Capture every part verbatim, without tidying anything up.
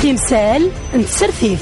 تمثال نتسرثيف.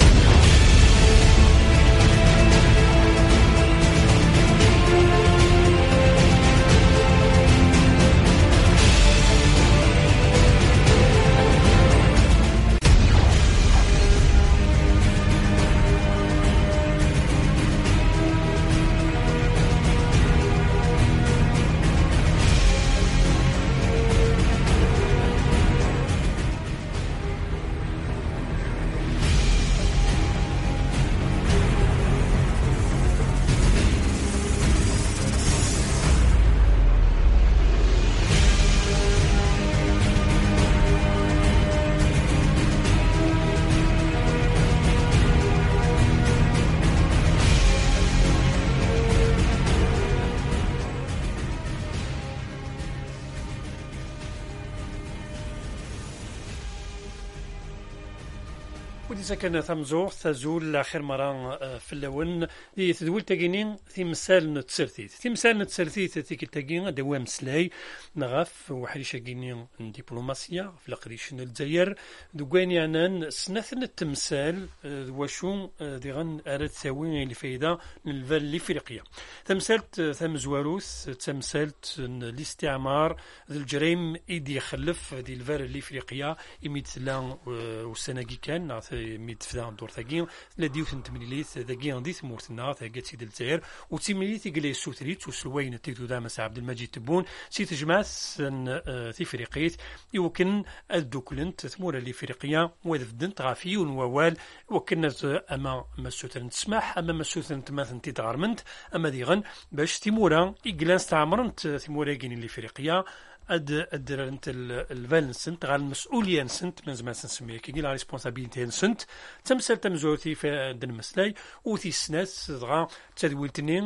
إذا كان تمزور تزول آخر مرة في اللون دي تدول تاجينين تمثال نتسرثيت تمثال نتسرثيت تيكل تاجين دوام سلاي نغاف وحريشة جينين دبلوماسية في القريش الجزائر دوغاني عنان سنثن التمثال وشو ديغن أرد ثوين لفايدة للفال الإفريقية تمثالت ثمزواروث تمثالت الاستعمار ذي الجريم إيدي يخلف دي الفال الإفريقية يميتلا والسناجي كان ميت فدان دور ثاقين لديو ثنتمليليث ذاقين دي ثمورتنا ثاقات سيد الجزائر وتمليليث يقلي السوتريت وسلوين تيتو دامس عبد المجيد تبون سي تجمعس في فريقيت يوكن الدوكلنت ثمورة الإفريقية وذفدنت غافيون ووال وكنت أما مسوثن تسمح أما مسوثن تماثن تيتغارمنت أما ديغن باش تيمورا إقلان استعمرنت ثمورة جين الإفريقية أد أدرنت الفالن سنت غال المسؤولية سنت من زمان سنسميه كي لا ريسبونسابيلتي سنت تمثل تمزوتي في دن المسلاي وثي السنات دغا تدويلتنين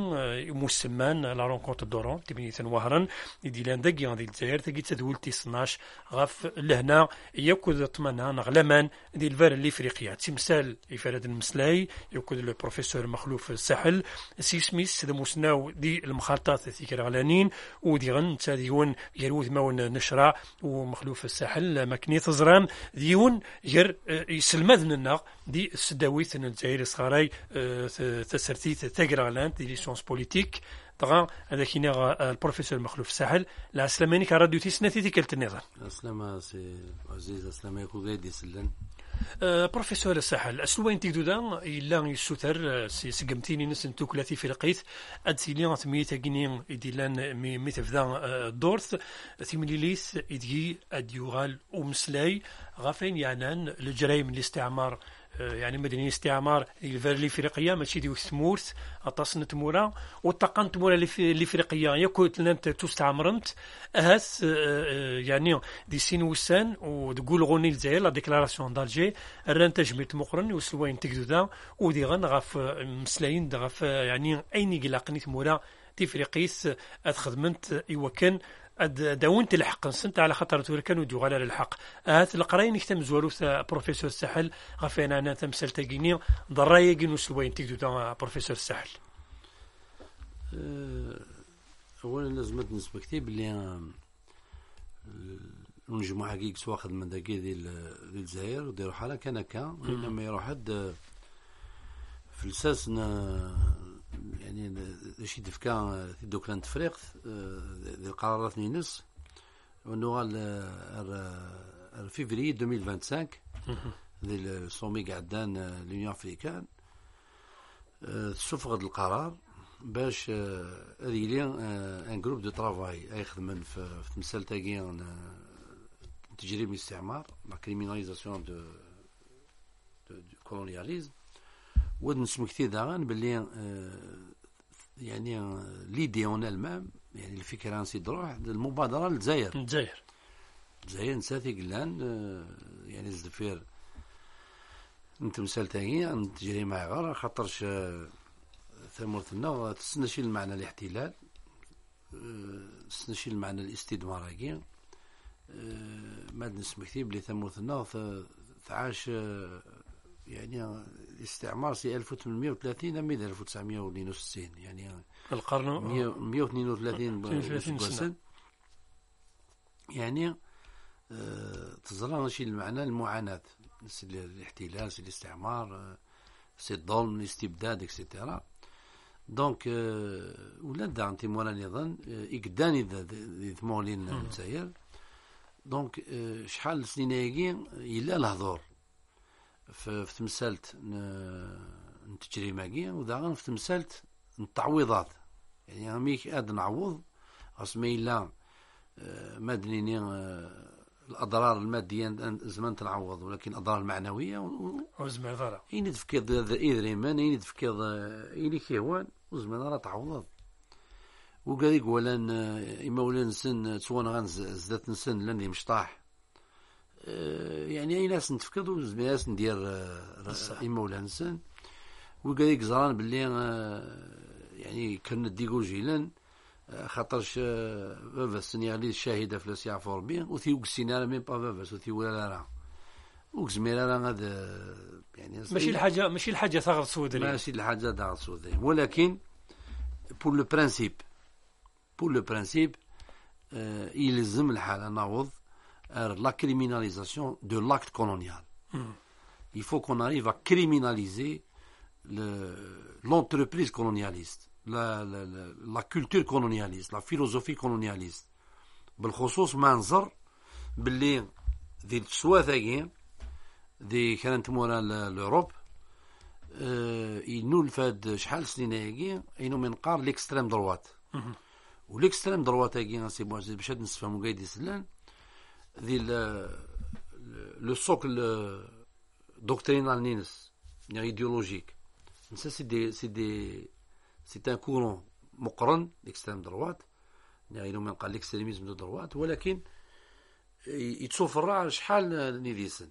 مسمان لا رونكونت دورون تبني تنوهرن يدي لان داكي غادي الجزائر تاكي تدويلتي اثناش غاف لهنا ياكل طمنا نغلمان ديال الفار الافريقيه تمثال يفرد المسلاي ياكل لو بروفيسور مخلوف الساحل سي سميث ذا مسناو دي المخالطات في كرغلانين ودي غن تاديون يروث ماون نشرع ومخلوف الساحل مكني تزرام ديون غير يسلمذن الناق دي السداويت الجزائر صغاري تسرتيت تاكرغلان دي ليسونس بوليتيك طبعا هذا كينا البروفيسور مخلوف الساحل لا سلاماني كراديو تيسناتي تيكلت النظام السلامة سي عزيز السلامة يكون غادي سلان أه بروفيسور الساحل اسلوين تيدو دا الا يسوتر سي سقمتيني نسن توكلاتي في رقيت ادسيلي ميتا غينيم ايديلان مي ميتفدا الدورث ثيمليليث ايدي اديوغال ومسلاي غافين يعنان الجرايم الاستعمار يعني مدني استعمار الفار الافريقيه ماشي ديال ثمورث اطاسن تمورا وطاقن تمورا الافريقيه ياكل لانت تستعمرنت اهاس يعني دي سين وسان وتقول غوني الجزائر لا ديكلاراسيون دالجي الران تجميت مقرن وسلوين تكدودا ودي غن غاف مسلاين غاف يعني اين قلاقني تمورا تفريقيس ادخدمنت ايوكن داونت الحق سنت على خطر توركان وديو على الحق هات القراين يختم زواروث بروفيسور الساحل غفينا انا تمثل تاكيني ضرايا كي نسلوين تيكدو تا بروفيسور الساحل اولا لازم نسبكتي بلي المجموعه كيك واخد من داكي ديال الجزائر وديروا حاله كان كان لما يروح حد في الاساس يعني شي دفكا دوك لان تفريق ديال القرارات نينس ونو ال فيفري ألفين وخمسة وعشرين ديال الصومي قعدان لونيون افريكان تشوف غد القرار باش هذه لي ان جروب دو طرافاي اي خدمن في تمثال تاكي تجريم الاستعمار لا كريميناليزاسيون دو دو كولونياليزم ود نسمو كثير داغن باللي يعني ليدي اون المام يعني الفكره نسي دروح المبادره للجزائر الجزائر الجزائر نساتي قلان يعني الزفير انت مسال تاعي نتجري معي غير خاطرش ثمرتنا تسنى شي المعنى الاحتلال تسنى شي المعنى الاستدمار كي ما نسمع كثير بلي ثمرتنا تعاش يعني الاستعمار سي ألف وثمانمائة وثلاثين من ألف وتسعمائة واثنين وستين يعني القرن مائة واثنين وثلاثين سنة يعني أه تزرع شي المعنى المعاناة سي الاحتلال سي الاستعمار سي الظلم الاستبداد اكسيتيرا. دونك ولا دا انت مولا نظن يقداني ذي ثمولين الجزائر. دونك شحال سنين هاكي إلا الهضور في تمثالت التجريماكي وداغن في تمثالت التعويضات. يعني ميك اد نعوض اسمي إلا مدنيني الأضرار المادية زمان تنعوض، ولكن الأضرار المعنوية وزمان ضرر إني تفكيض إذريمان إني تفكيض إني كيوان وزمان راه تعوض. وقال يقول أن إما ولا نسن تسوان غان زدت نسن لاني مشطاح يعني أي ناس نتفكض وزمان ناس ندير إما ولا نسن. وقال يقزران باللي يعني كان ديقو جيلان خاطرش بابا السنغالي الشاهدة في لاسيا فوربي وثي وكسينا ميم با بابا وثي ولا راه وكزميرا راه هذا يعني ماشي الحاجة ماشي الحاجة ثغر سودري ماشي الحاجة ثغر سودري. ولكن pour le principe pour le principe euh, يلزم الحالة نعوض la criminalisation de l'acte colonial. mm. Il faut qu'on arrive à criminaliser le, l'entreprise colonialiste, La, la, la, la culture colonialiste, la philosophie colonialiste. بالخصوص ما نظر باللي ذي السواثاقين ذي كانت مورا لأوروب اه ينول فاد شحال سنين هاكي ينو من قار ليكستريم دروات. وليكستريم دروات هاكي سي بون باش نفهمو قايد يسلان ذي لو سوكل دوكترينال نينس يعني ايديولوجيك. نسا سي دي سي دي C'est un courant مقرن l'extrême droite يعني من قال l'extrémisme de droite ولكن يتصوفر شحال نديسن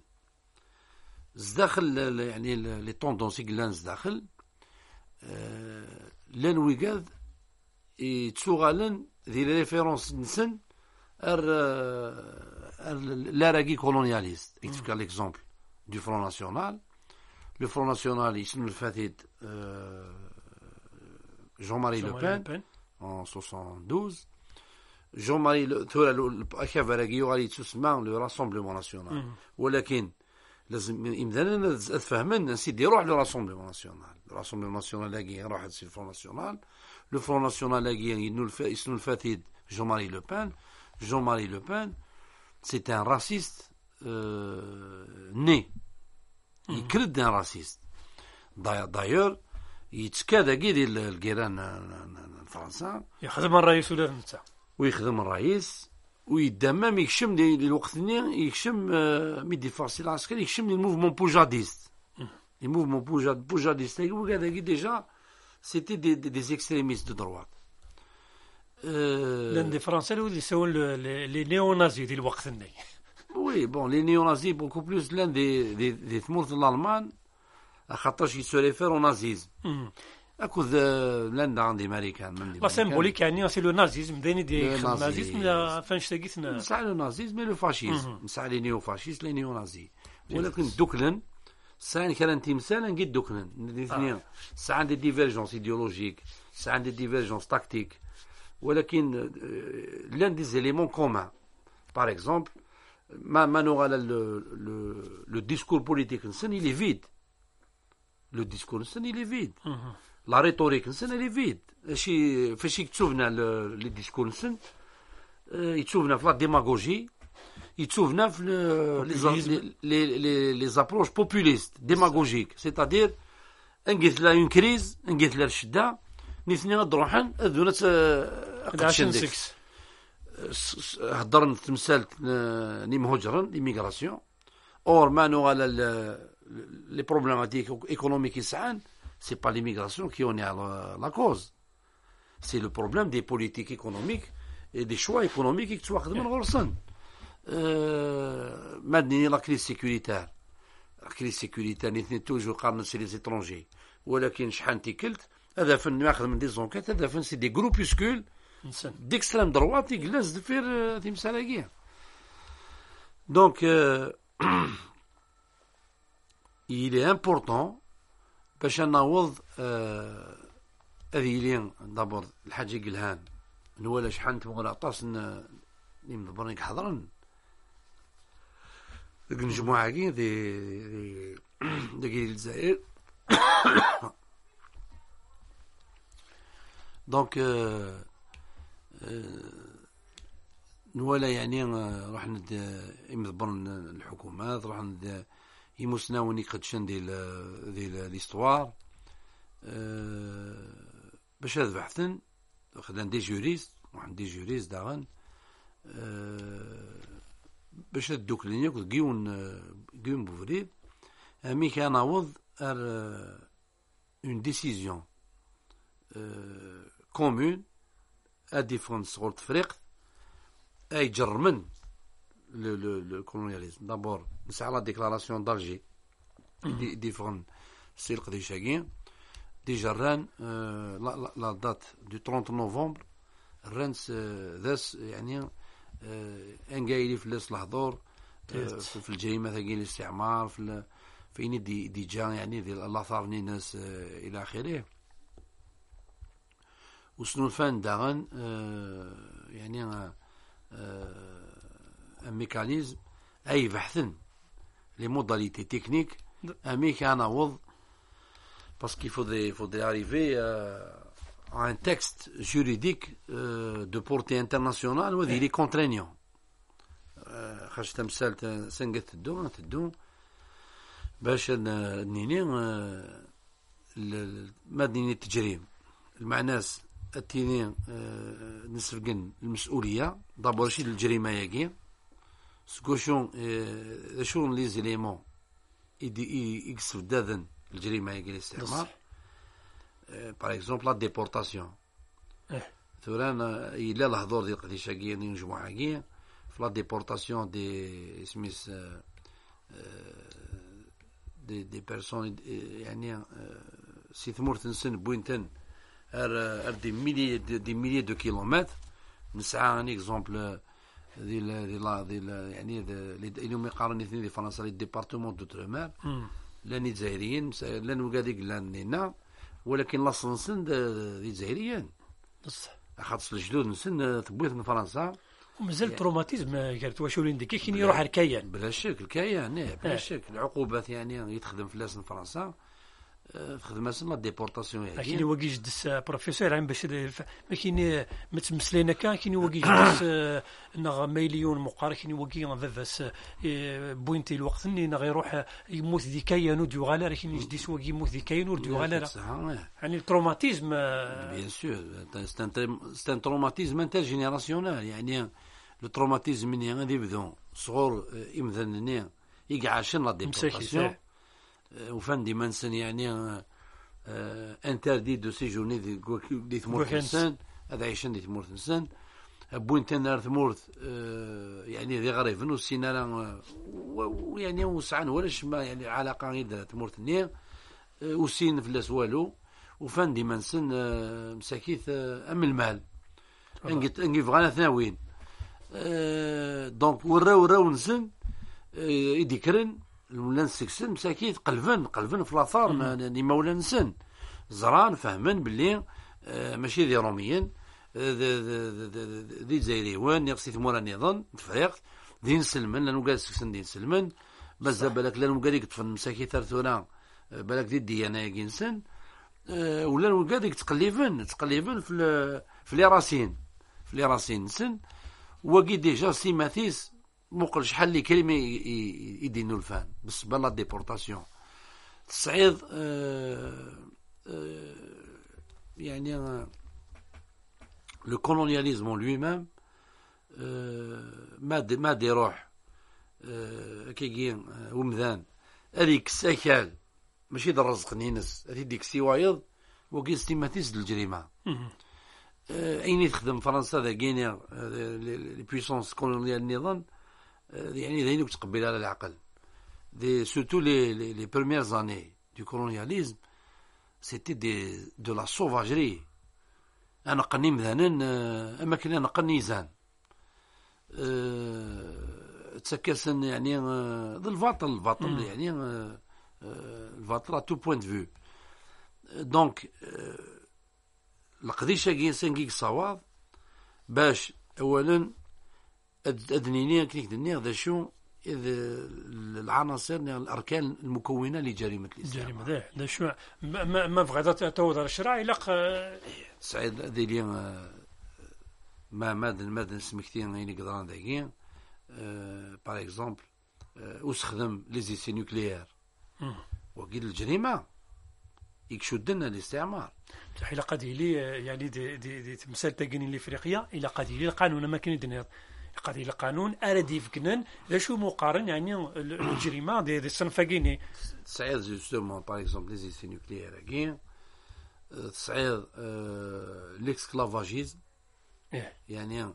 زداخل يعني لي طوندونسي كلان زداخل لان ويقاد يتسوغالن ذي ريفيرونس نسن ار لاراكي كولونياليست. يتفكر ليكزومبل دو فرون ناسيونال. لو فرون ناسيونال يسمى الفاتيد Jean-Marie Le Pen en soixante-douze. Jean-Marie Le Pen le Rassemblement National. ولكن لازم يمدانا نفهمن نسيدي يروح لو Rassemblement National. Le Rassemblement National لاقي راح يصير Front National. Le Front National لاقي يسمو الفاتيد Jean-Marie Le Pen. Jean-Marie Le Pen c'est un raciste euh, né. Il crée d'un raciste. D'ailleurs يتكاد كي الجيران فرنسا يخدم الرئيس ولا نتا ويخدم الرئيس ويدمم يكشم للوقت ني يكشم ميدي فارسي العسكري يكشم الموفمون بوجاديست. لي موفمون بوجاد بوجاديست هذا كي ديجا سيتي دي دي اكستريميست دو دروات. لان دي فرنسا اللي يسوون لي نيو نازي ديال الوقت ني. وي بون لي نيو نازي بوكو بلوس لان دي دي دي ثمورت الالمان خاطرش يسوريفير او نازيزم. اكو لان عندي امريكان من دي سيمبوليك يعني سي لو نازيزم ديني دي النازيزم فاش تاقيتنا نسعى لو نازيزم لو فاشيزم نسعى لي نيو فاشيست لي نيو نازي. ولكن دوكلن ساين كان تمثال نقد دوكلن الاثنين ساعه عندي ديفيرجونس ايديولوجيك ساعه عندي ديفيرجونس تاكتيك ولكن لان دي زيليمون كومان. باغ اكزومبل ما ما نوغا لو لو ديسكور بوليتيك نسن il est vide. Le discours il est vide. Mm-hmm. La rhétorique elle est vide. شي فاش يكتسوفنا لي ديسكور نسن يتسوفنا في لا ديماغوجي يتسوفنا في لي لي لي زابروش بوبوليست ديماغوجيك سيتادير انقيت لا اون كريز انقيت لا الشده نيثني غدروحن ذونا قدشندكس هضرن تمثالت ني مهجرن ليميغراسيون اور مانو على les problématiques économiques يسعان c'est pas l'immigration qui en est la, la cause. C'est le problème des politiques économiques et des choix économiques qui sont خدموا غرسن. مادني la crise sécuritaire. La crise sécuritaire نثني توجو قارن سي les étrangers. ولكن شحال تيكلت هذا فن ياخذ من دي زونكيت هذا فن سي دي groupuscules d'extrême droite يجلس دفير تمثالاكيه. Donc euh, il est important باش نعوض هذه لين دابور الحاجة قلهان نولا شحال نتبغى نعطاس نمضبرنك حضرن ديك المجموعة كي دي ديك الجزائر. دونك نوالا يعني راح ند يمدبر الحكومات، راح ند يمسناوني قدشن ديال ديال ليستوار باش هاد بحثن خدان دي جوريست، واحد دي جوريست داغن باش هادوك لينيا كنت كيون كيون بوفريد امي كان نعوض ار اون ديسيزيون كومون ا ديفرنس صغور تفريق اي جرمن لو لو لو كولونياليزم. دابور نسعى لا ديكلاراسيون دالجي دي ديفرن سيل قديشاكين دي جران لا لا دات دو ثلاثين نوفمبر الرنس ذاس يعني انقايلي في لاس الحضور في الجريمه ثقيل الاستعمار في فين دي دي جا يعني ديال الاثار ناس الى اخره. وسنو فان داغن يعني ان ميكانيزم اي بحثن لي موداليتي تكنيك امي كان عوض باسكو فودي فودي اريفي à un texte juridique euh, de portée internationale وذي لي كونترينيون خاش تمثال سنقت تدو تدو باش نيني مدينة التجريم المعناس التيني نسفقن المسؤولية دابور شي الجريمة ياكي سكوشون شون لي زيليمون يدي يكسف داذن الجريمة ياكي الاستعمار. باغ اكزومبل لا ديبورتاسيون ثوران إلا الهضور ديال قديشاكيا ديال مجموعاكيا في لا ديبورتاسيون دي سميس دي دي بيرسون يعني سي ثمورتن سن بوينتن ار دي ميلي دي ميلي دو كيلومتر. نسعى ان اكزومبل ديال ديال ديال يعني اليوم يقارن اثنين دي فرنسا لي ديبارتمون دوترمار لاني جزائريين لان وكاديك لاننا ولكن لا صنصن دي الجزائريين بصح خاطر الجدود نسن ثبوت من فرنسا ومازال تروماتيزم قالت واش ولين ديك كاين يروح الكيان بلا شك الكيان بلا شك العقوبات يعني يتخدم في لاس فرنسا تخدم اسم لا ديبورتاسيون يعني كاين واقي جدس بروفيسور عم باش ما كاين ما تمسلينا كان كاين واقي جدس نغ مليون مقار كاين واقي فافاس بوينتي الوقت اني نغ يروح يموت ذي كيان وديو غالا كاين جديس واقي يموت ذي كيان وديو غالا يعني التروماتيزم بيان سور سي ان تروماتيزم انتر جينيراسيونال يعني لو تروماتيزم من غادي بدون صغور يمذنني يقعشن لا ديبورتاسيون وفان دي منسن يعني انتردي دو سيجورني دي دي ثمورت نسان هذا عيشن دي ثمورت نسان بوينتين نار ثمورت يعني ذي غريفن والسينارا ويعني وسعان ولاش ما يعني علاقه غير ثمورت نير وسين فلاس والو وفان دي منسن مساكيث ام المال انقيت انقي فغانا ثناوين دونك ورا ورا ونسن يديكرن المولان سكسن مساكين قلبن قلبن في الاثار ني مولا نسن زران فهمن باللي ماشي دي روميين دي جزائريوان يقصي ثمورا نظن تفريق دين سلمن لانو قال سكسن دين سلمن بزاف بالك لانو قال يكتفن مساكين ثرثونا بالك دي الديانه ينسن ولا نو قال تقليبن تقليبن في في لي راسين في لي راسين نسن وكي ديجا سيماتيس موقل شحال لي كلمه يدينو الفان بس بلا ديبورتاسيون الصعيد يعني لو كولونياليزم لوي ميم ما دي ما دي روح كيجي ومذان هذيك السكال ماشي د الرزق نينس هذيك ديك سوايض وكي ستيماتيز الجريمه اين تخدم فرنسا ذا كينير لي بويسونس كولونيال النظام يعني ذينك تقبل على العقل دي surtout les les les premières années du colonialisme c'était des de la sauvagerie انا قني مثلا اما كنا نقني زان أه تسكسن يعني ذا الفاطل الفاطل يعني الفاطل تو بوين دو فيو دونك القضيه كاين سنكيك صواب باش اولا ادنيني كيك دني هذا شو العناصر الاركان المكونه لجريمه الاستعمار. جريمه ذا ذا شو ما ما ما بغات توضر الشرع الا سعيد ذي لي ما ماد ماد نسمكتين غير قدران داكين باغ اكزومبل واستخدم لي زيسي نوكليير وقيل الجريمه يكشد لنا الاستعمار. صح الا قد لي يعني دي دي, دي تمثال تاكين الافريقيه الا قد لي القانون ما كاين دنيا قد لي القانون ارادي فكنن لا شو مقارن يعني الجريمه دي دي صنفاكيني سعيد جوستومون باغ اكزومبل لي زيسي نوكليير كاين تصعيد ليكسكلافاجيزم يعني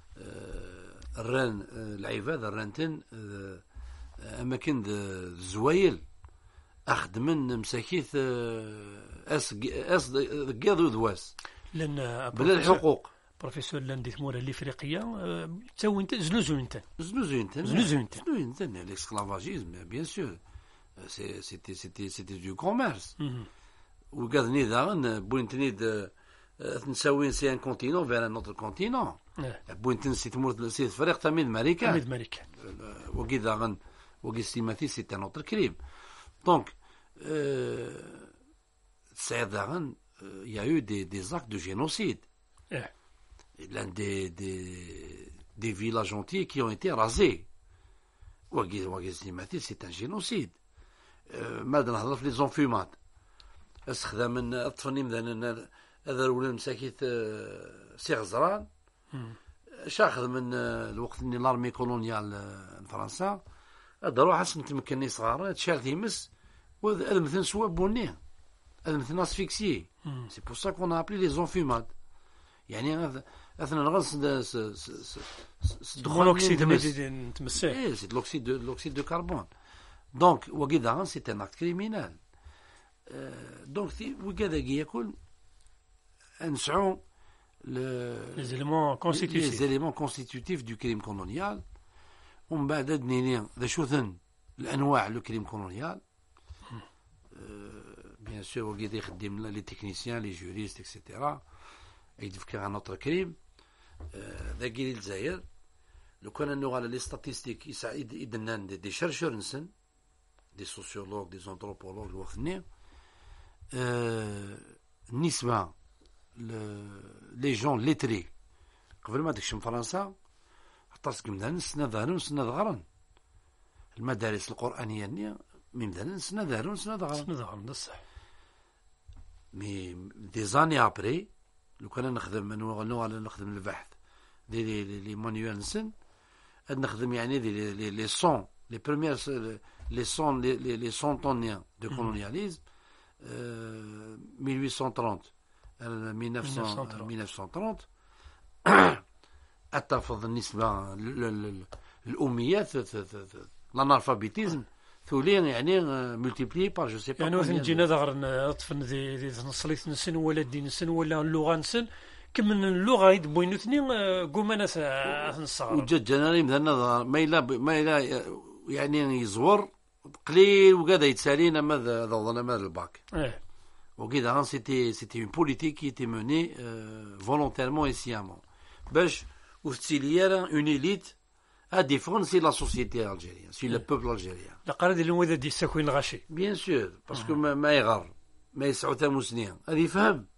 الران العباد الرانتن اماكن زوايل اخذ من مساكيث اس اس قاضي ودواس لان بلا الحقوق بروفيسور لاندي ثموره الافريقيه تسوي انت زلوزو انت زلوزو انت زلوزو انت زلوزو انت ليكسكلافاجيزم بيان سور سي سيتي سيتي سيتي دو كوميرس وقاضني ذا بوينتني نساوي سي ان كونتينون فير ان اوتر كونتينون بوينتن سي تمور سي فريق تميد ماريكان تميد ماريكان وكي ذا وكي ستيماتي سي ان اوتر كريم دونك سعيد ذا il y a eu des des actes de génocide. L'un des des des villages entiers qui ont été rasés. وكي وكي ستيماتي سي ان جينوسيد. ما نهضر في لي زونفومات استخدام من الطفني مثلا هذا ولا مساكيت سي غزران شاخذ من الوقت اللي لارمي كولونيال فرنسا هذا روح حسن تمكنني صغار تشال تيمس وهذا مثلا سوا بوني هذا مثلا اسفيكسي سي بور سا كون ابلي لي زونفومات يعني اثنا نغص مونوكسيد نتمسح اي سي لوكسيد دو لوكسيد دو كربون دونك وكذا سي ان اكت كريمينال دونك وكذا يكون نسعوا les éléments constitutifs les éléments constitutifs du crime colonial ومن بعد دنيني ذا شوثن الانواع لو كريم كولونيال بيان سور وكيد يخدم لي تكنيسيان لي جوريست اكسيتيرا يدفكر عن نوتر كريم ذا كيل الجزائر لو كان انه على لي ستاتيستيك يساعد يدنان دي شرشر نسن دي سوسيولوج دي زونتروبولوج الوقتني النسبه لي جون ليتري قبل ما تكشم فرنسا حطاسك مدان سنة دارون سنة دغرن المدارس القرآنية نيا ممدان سنة دارون سنة دغرن سنة دغرن بصح مي دي زاني ابري لو كان نخدم نو على نخدم البحث دي لي لي مانيوال نسن نخدم يعني دي لي لي سون لي بروميير لي سون لي لي سونتونيان دو كولونياليزم mille huit cent trente mille neuf cent trente أتفض النسبة الأميات الانالفابيتيزم ثولين يعني ملتيبلي بار جو سي با يعني وثن جينا دغر طفن ذي ذي نصليت نسن ولا الدين نسن ولا اللغة نسن كم من اللغة يدبوين اثنين قوما ناس نصغر وجد جنري مثلا ما إلا ما إلا يعني يزور قليل وقاعد يتسالينا ماذا ظن ماذا الباك وكذا سيتي سيتي اون بوليتيك كي تي موني فولونتيرمون اي سيامون باش وفتيليرا اون إليت à défendre la société algérienne, sur le peuple algérien. La قرد اللي وذا دي ساكوين غاشي. Bien sûr, parce que ما ما يغار ما يسعوا ثمو سنين. هذا يفهم.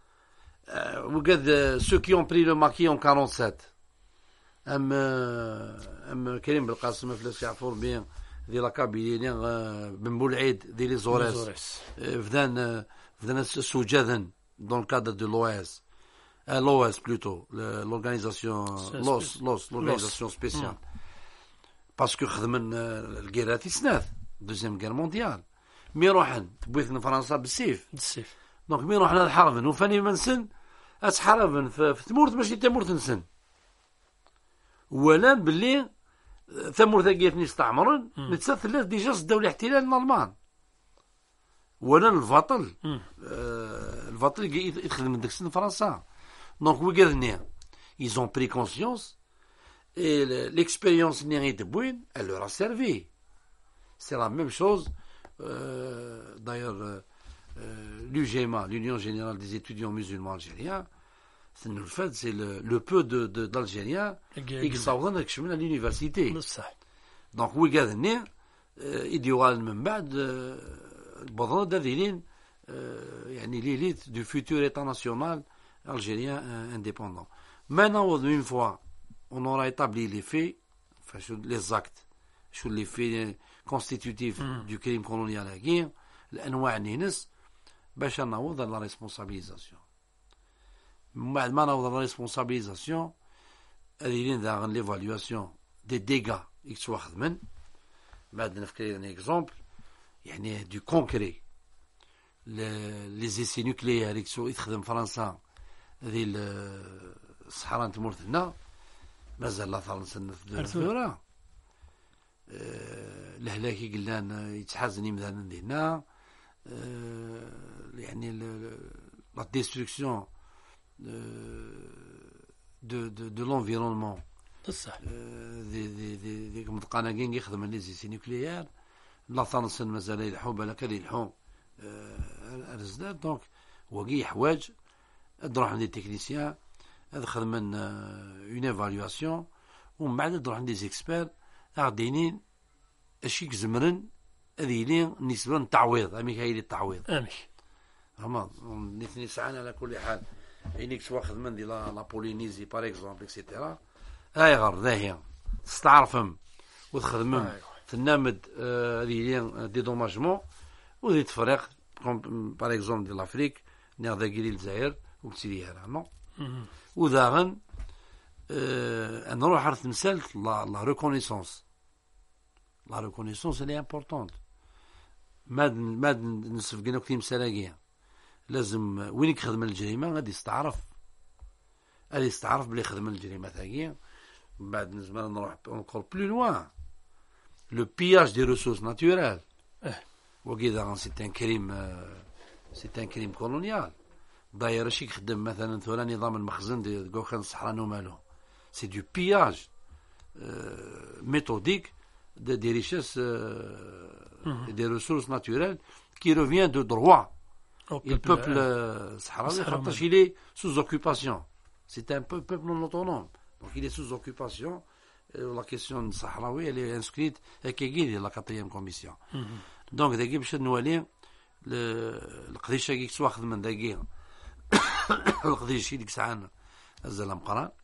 وقد ceux qui ont pris le maquis en quarante-sept. أم أم كريم بالقاسم فلاس يعرفون بين ذي لاكابيلين بن بولعيد ذي لي زوريس. فدان فدان السجاذن dans le cadre de l'O S. Euh, l'O S plutôt, le, l'organisation L O S, L O S, l'organisation spéciale. Mm. Parce que خدمن الجيرات سنات deuxième guerre mondiale. مي روحن تبويثنا فرنسا بالسيف. بالسيف. دونك مي روحنا الحربن وفاني من سن أتحاربن في ثمورت ماشي تمورت نسن. ولا باللي ثمورت جيتني استعمرن نتسا ثلاث ديجا صداو الاحتلال الألمان. ولا الفاطل آه الفاطل يدخل من ديك السن فرنسا. Donc, regardez, ils ont pris conscience et l'expérience de Bouin, elle leur a servi. C'est la même chose. Euh, d'ailleurs, euh, l'U G M A, l'Union Générale des Étudiants Musulmans Algériens, c'est le fait, c'est le, le peu de, de, d'Algériens qui s'en rendent à l'université. دونك وي قاعدني ايديوال من بعد البضرة داديلين يعني ليليت دو فيتور ايتا ناسيونال الجيريان انديبوندون. Maintenant, une fois on aura établi les faits, enfin, les actes, sur les faits constitutifs mm. du crime colonial à la guerre, l'anwa' nines, باش نعوض la responsabilisation. بعد ما نعوض la responsabilisation, هذه داغن l'évaluation des dégâts يكسوا خدمن. بعد نفكر un exemple, يعني du concret. les essais nucléaires يكسوا يخدم فرنسا هذه الصحراء تمرتنا مازال لا فرنسا في الثورة. الهلاكي قلنا يتحازني مثلا هنا يعني لا ديستركسيون دو دو دو لونفيرونمون بصح دي دي دي ديك مدقاناكين يخدم لي زيسي نوكليير لا فرنسا مازال يلحو بالك يلحو الرزداد. دونك وكي حوايج تروح عند التكنيسيان هذا خدمن اون ايفالواسيون ومن بعد تروح عند دي زيكسبير غاديين اشي كزمرن هذه لي نسبه التعويض امي هاي التعويض امي هما نثني ساعه على كل حال عينيك سوا خدمن دي لا بولينيزي باغ اكزومبل اكسيتيرا هاي غير ذاهيه تستعرفهم وتخدمهم تنامد هذه لي دي دوماجمون ودي تفرق باغ اكزومبل دي لافريك نير داكيري الجزائر وكتيريها نو وداغن أه نروح على تمثال لا لا ريكونيسونس لا ريكونيسونس اللي امبورطونت ماد ماد نسفقنا كتير مسالاقيه لازم وين يخدم الجريمه غادي يستعرف غادي يستعرف بلي خدم الجريمه ثانيه. من بعد نزمر نروح اونكور بلو لوان لو بياج دي ريسورس ناتورال وكذا سي ان كريم سي ان كريم كولونيال. داير شي يخدم مثلا ثورا نظام المخزن دي كوخان الصحراء نومالو سي دو بياج ميثوديك de des richesses euh, et des ressources naturelles qui revient de droit. Le peuple sahraoui خاطرش il est sous occupation. C'est un peu peuple non autonome. Donc il est sous occupation. Et la question de sahraoui elle est inscrite avec la quatrième commission. Donc داكي باش نولي القضيه كي تواخذ من داكي القضيه شي ديك الساعه الزلام قران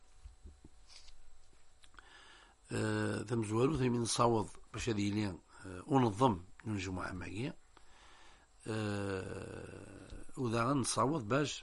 ثم زوالو ثم نصاوض باش هذه لي ونظم نجمع معايا وذا غنصاوض باش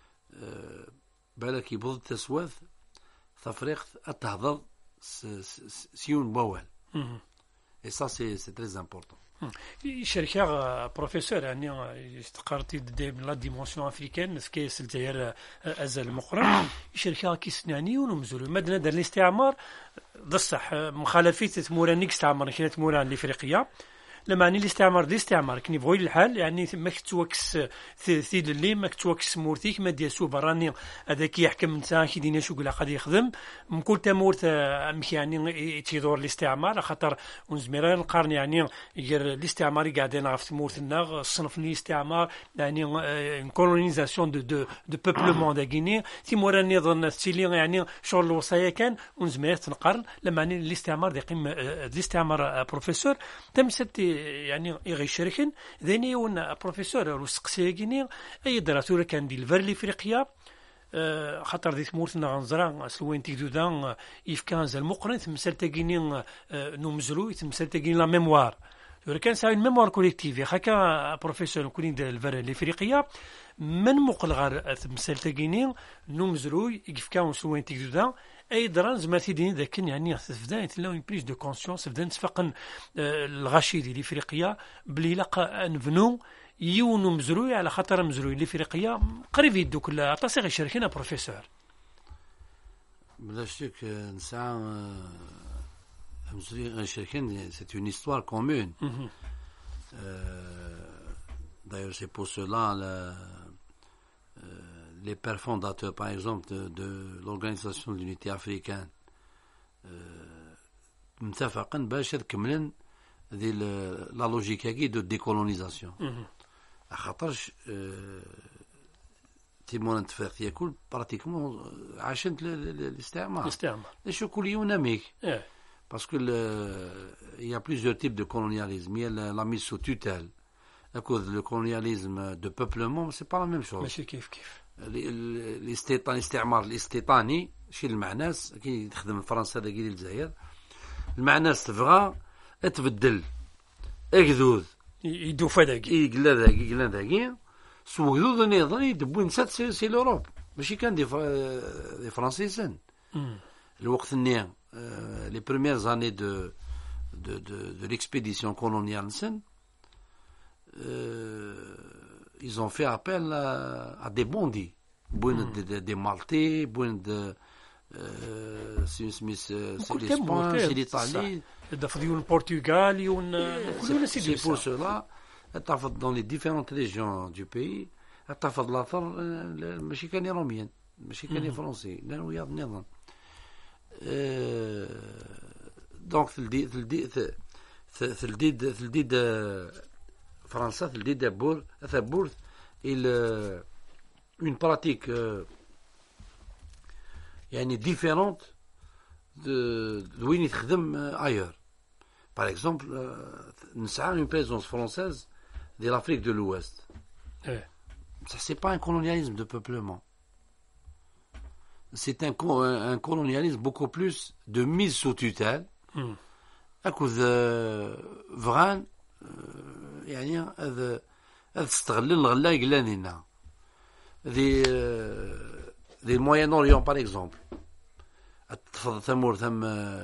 بالك يبوض التسواث تفريق التهضر سيون بوال اي سا سي سي تري امبورطون. الشركه بروفيسور يعني تقارتي دايما لا ديمونسيون افريكان في كاس الجزائر ازال مقرن الشركه كيسناني ونمزلوا مدنا دار الاستعمار بصح مخالفه مورانيك استعمار كانت موران الافريقيه لما يعني الاستعمار دي استعمار كني بغي الحال يعني ما كتوكس ثيد اللي ما كتوكس مورتيك ما ديسو براني هذاك يحكم نتا كي دينا شو قال قادر يخدم من كل تمورت يعني تيدور الاستعمار خاطر ونزميران القرن يعني غير الاستعمار قاعدين عرفت مورتنا الصنف الاستعمار يعني ان كولونيزاسيون دو دو دو بوبلمون دا غيني تي موراني ظن تيلي يعني شغل الوصايه كان ونزميرات القرن لما يعني الاستعمار دي قيم الاستعمار بروفيسور تمست يعني يغي شركن ذيني ون بروفيسور وسقسيكيني اي دراسه كان دي الفر الافريقيا أه خاطر دي مورتنا غنزرا سلوين تيدودان يف كان المقرن تمثال تاكيني أه نمزلو تمثال تاكيني لا ميموار كان ساوي ميموار كوليكتيفي هكا بروفيسور كونين ديال الفر الافريقيا من مقلغر تمثال تاكيني نمزلو يف كان سلوين تيدودان اي دران زماتي دين ذاك يعني تبدا تلاو اون بريز دو كونسيونس تبدا نتفقن الغاشي ديال الافريقيا بلي لا نفنو يونو مزروي على خاطر مزروي الافريقيا قريب يدوك عطاسي غير شاركنا بروفيسور بلا شك نسعى مزروي غير شاركين سي اون هيستوار كومون d'ailleurs c'est pour cela la les pères fondateurs, par exemple, de, de l'Organisation de l'Unité africaine, متفقين باش يكملن ذي لا لوجيك هكي دو ديكولونيزاسيون خاطرش تيمون نتفاق ياكل براتيكمون عاشنت الاستعمار الاستعمار شو كل يوناميك parce que le, il y a plusieurs types de colonialisme. Il y a la, la mise sous tutelle. À cause du colonialisme de peuplement, c'est pas la même chose. ماشي كيف كيف. الاستيطان الاستعمار الاستيطاني شي المعناس كي تخدم الفرنسا داكي ديال الجزائر المعناس تبغى تبدل اكذوذ يدوفا داكي يقلا داكي يقلا داكي سو كذوذ نيضري يدبو نسات سي, سي لوروب ماشي كان دي دي فرنسيسن الوقت ني لي بروميير زاني دو دو دو دو l'expédition coloniale نسن ils ont fait appel à, à des bandits, mm. des, des Maltais, de, euh, c'est, c'est, c'est l'Espagne, c'est l'Italie. C'est pour cela, dans les différentes régions du pays, تحفظ الأثر ماشي كان روميان ماشي كان فرنسي لأنه وياض النظام. دونك ثلدي ثلدي ثلدي ثلدي France, le d'abord, d'abord, il euh, une pratique euh, يعني différente de d'où il يخدم ailleurs. Par exemple, nous avons une présence française de l'Afrique de l'Ouest. Ouais. Ça, c'est pas un colonialisme de peuplement. C'est un, un colonialisme beaucoup plus de mise sous tutelle. Mm. À cause de Vran. يعني هذا هذا تستغل الغلا يقلانينا ذي ذي الموين اوريون باغ اكزومبل تفضل ثمور ثم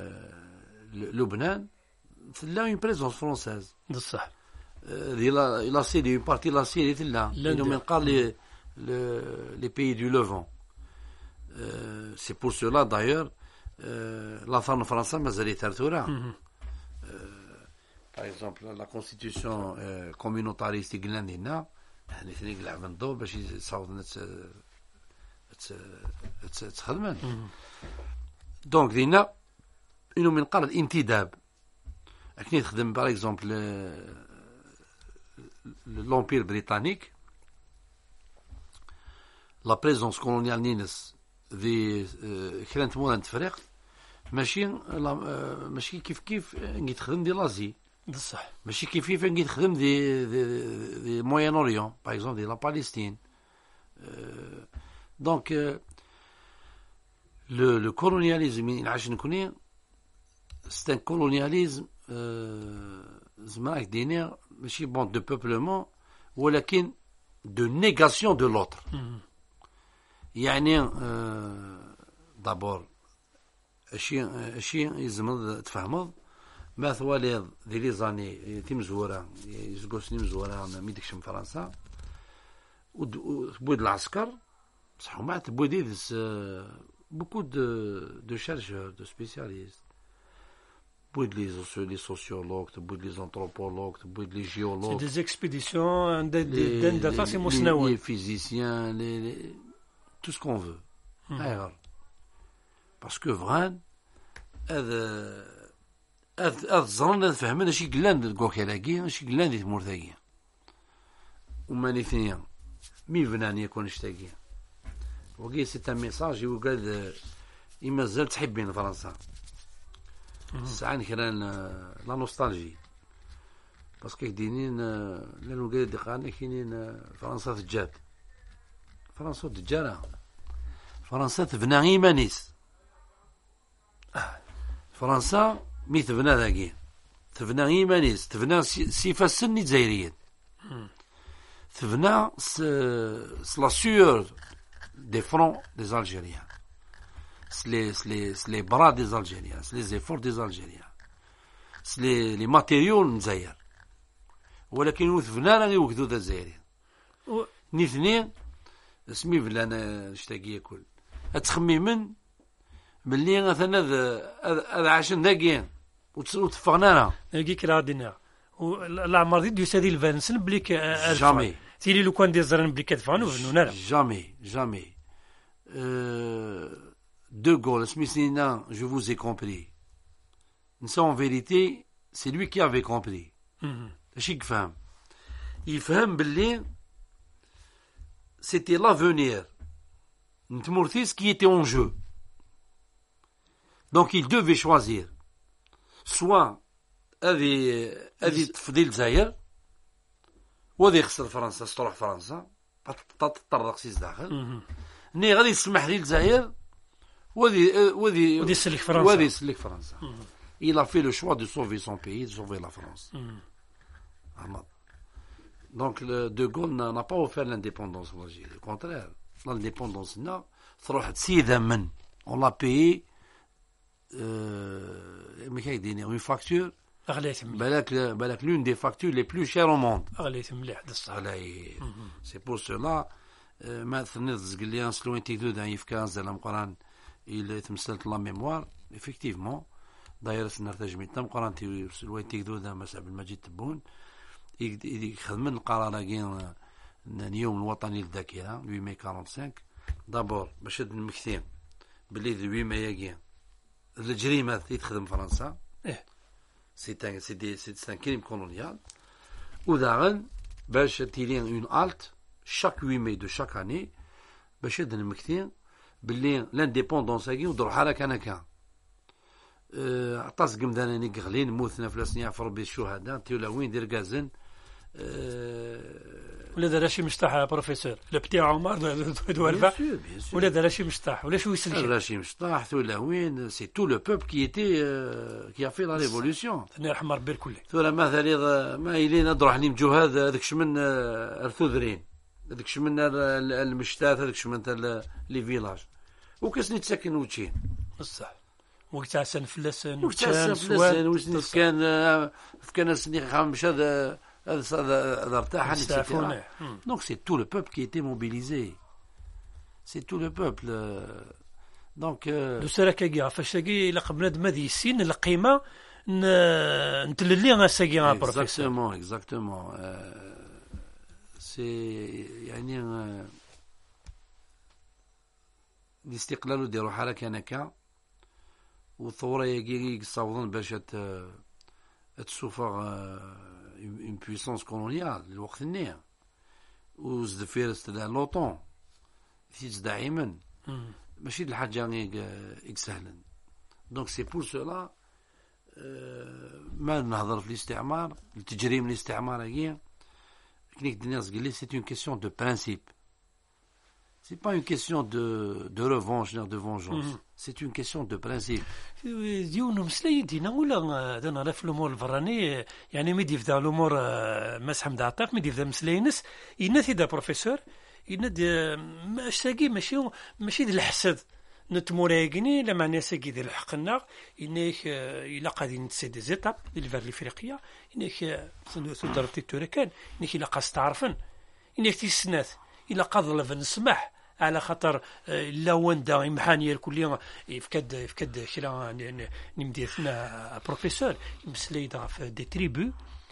لبنان لا اون بريزونس فرونسيز بصح ذي لا لا سيري اون بارتي لا سيري تلا انه من قال لي لي بيي دو لوفون سي بور سولا دايور لاثار فرنسا مازال يثرثورها. Par exemple, la constitution euh, communautariste irlandaise, يعني ثنيك لعب نضو باش يصاوب تخدمن. دونك دينا إنه من قرن الانتداب. أكني تخدم par exemple l'empire britannique, la présence coloniale نينس ذي خلانت مولا تفرق ماشي ماشي كيف كيف نجي تخدم دي لازي. بصح ماشي كيف كيف نجي تخدم دي دي, دي موين اوريون باغ اكزومبل دي لا بالستين. دونك لو لو كولونياليزم اللي عاش نكوني سي ان كولونياليزم زعما دينير ماشي بون دو بوبلمون ولكن دو نيغاسيون دو لوتر. يعني دابور اشي اشي يزمد تفهمض ما ثواليض ذي لي زاني تيمزورا يزقوس نيمزورا ميدكش من فرنسا وبود العسكر بصح وما تبود يدس بوكو دو دو شارجور دو سبيسياليست بود لي لي سوسيولوج تبود لي زانتروبولوج تبود لي جيولوج سي دي اكسبيديسيون دان دا فاسي مسنون لي فيزيسيان لي تو سكون فو ايغر باسكو فران هذا هذا الظن هذا فهمنا شي قلان كوك هلاكي شي قلان دي تمورتاكي وماني ثانيا مي بنان يكون اشتاكي وكي سي ان ميساج يقول إما زال تحبين فرنسا ساعة كران لا نوستالجي باسكو دينين لانو قال دقانا كاينين فرنسا تجاد فرنسا تجارة فرنسا تبنى إيمانيس فرنسا مي تبنى ذاكي تبنى إيمانيس تبنى صفة سني جزائريين تبنى لا سيور دي فرون دي الجيريان سلي سلي سلي برا دي الجيريان سلي زيفور دي الجيريان سلي لي ماتيريال نزاير ولكن وثبنا راه يوكدو ذا الجزائريين نيثنين اسمي بلانا نشتاقي كل اتخممن ملي مثلا هذا عاشن ذاكين وتفقنا راه كيك راه دينا العمر دي سادي الفانسن بليك جامي تيلي لو كان دي زرن بليك دفانو فنونا جامي جامي دو Gaulle سميتنا je vous ai compris ça en vérité c'est lui qui avait compris اش يفهم يفهم باللي c'était l'avenir نتمورتيس qui était en jeu donc il devait choisir سواء هذه هذه تفضيل الجزائر وهذه يخسر فرنسا تروح فرنسا تطرق سيس داخل ني غادي يسمح لي الجزائر وهذه وهذه ودي يسلك فرنسا وهذه يسلك فرنسا. Il a fait le choix de sauver son pays, de sauver la France. Donc le De Gaulle n'a pas offert l'indépendance en Algérie. Au contraire, l'indépendance n'a تروح تسيدها من on l'a payé ما كاين une facture أغليت مليح بالك بالك l'une des factures les plus chères au monde. أغليت مليح دصا. C'est pour cela ما ثنيت قال لي سلوين تيدو دا يفكان زعما قران il تمثلت لا ميموار effectivement داير سنرتاج من تم قران تي سلوين تيدو دا مسعود المجيد تبون يخدم القرار كاين اليوم الوطني للذاكره ثمانية ماي خمسة وأربعين دابور باش هاد المكتين باللي ثمانية ماي كاين الجريمه اللي تخدم فرنسا إيه سي ان سي دي سي ان كريم كولونيال وداغن باش تيلين اون الت chaque huit mai de chaque année باش هاد المكتين باللي لانديبوندونس كاين ودروح على كان كان عطاس قمدانا ني غلين موتنا فلاسني يعفر بالشهداء تيولا وين دير كازن ولا دار شي مشطح بروفيسور لا بتي عمر دوالفا ولا دار شي مشطح ولا شو يسلك دار شي مشطح ولا وين سي تو لو بوبل كي ايتي كي ا في لا ريفولوسيون الله يرحم ربي الكل ثورة مثلا ما يلينا نروح نيم جهاد هذاك شمن الثذرين هذاك شمن المشتات هذاك شمن لي فيلاج وكاسني تسكن وتشين بصح وقتها سن فلسن وقتها سن فلسن وسني كان كان سني خامش هذا هذا ارتاح etc. Donc c'est tout le peuple qui était mobilisé. C'est tout le peuple. Donc لو سراكا فاش تلاقي الا بنادم هذه السن القيمه نتللي غاساكي بروفيسور. Exactement, exactement. C'est يعني الاستقلال ديالو حركه هناك والثوره يجي يصاوضون باش تسوفر une puissance coloniale الوقت النية وزدفير استدعاء لوطون فيز دائما ماشي الحاجة سهلا. دونك سي بور سولا ما نهضر في الاستعمار التجريم الاستعمار هي كنيك الناس قال لي سي اون كيسيون دو برانسيب c'est pas une question de de revanche ni de vengeance mm-hmm. c'est une question de principe ديون مسلي دينا ولا دنا لا في الامور الفراني يعني ميدي في الامور مسح مد عطاف ميدي في مسلينس ينثي دا بروفيسور يند ماشي ماشي ماشي د الحسد نتموراغني لا معنى ساكي ديال حقنا انك الا قادين نتسي دي زيتاب ديال فار الافريقيه انك ضربتي التركان انك الا قاص تعرفن انك تيسنات الا قادر نسمح على خاطر لا وندا امحانيه الكليه يفكد يفكد كلا نمديرنا بروفيسور مسلي في دي تريبو